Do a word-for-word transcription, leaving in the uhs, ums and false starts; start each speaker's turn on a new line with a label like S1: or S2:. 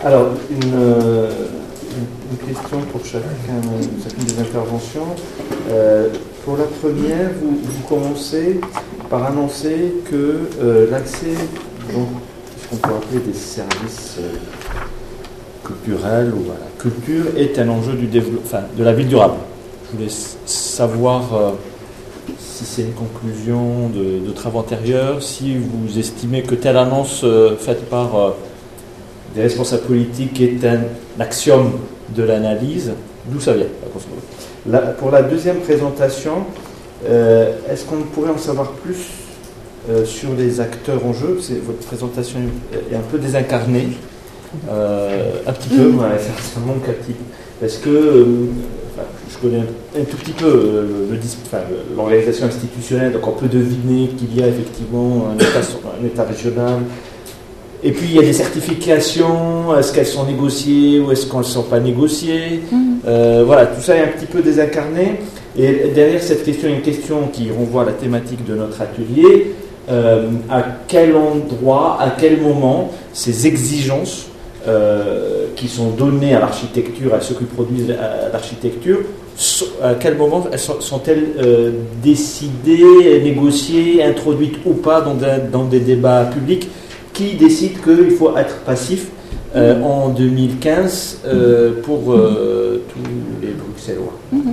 S1: Alors, une, euh, une question pour chacun, chacune des interventions. Euh, pour la première, vous, vous commencez par annoncer que euh, l'accès, donc, ce qu'on peut appeler des services euh, culturels ou voilà, culture, est un enjeu du développement, enfin, de la ville durable. Je voulais savoir euh, si c'est une conclusion de, de travaux antérieurs, si vous estimez que telle annonce euh, faite par euh, des responsables politiques est un axiome de l'analyse, d'où ça vient. La, pour la deuxième présentation, euh, est-ce qu'on pourrait en savoir plus euh, sur les acteurs en jeu? C'est, votre présentation est un peu désincarnée, euh, un petit peu, ouais, ça, ça manque un petit peu. Parce que euh, enfin, je connais un, un tout petit peu euh, le, le, enfin, l'organisation institutionnelle, donc on peut deviner qu'il y a effectivement un état, un état régional. Et puis il y a des certifications, est-ce qu'elles sont négociées ou est-ce qu'elles ne sont pas négociées? mmh. euh, Voilà, tout ça est un petit peu désincarné. Et derrière cette question, une question qui renvoie à la thématique de notre atelier, euh, à quel endroit, à quel moment ces exigences euh, qui sont données à l'architecture, à ceux qui produisent l'architecture, à quel moment sont-elles euh, décidées, négociées, introduites ou pas dans, de, dans des débats publics? Qui décide qu'il faut être passif euh, en deux mille quinze euh, pour euh, tous les Bruxellois?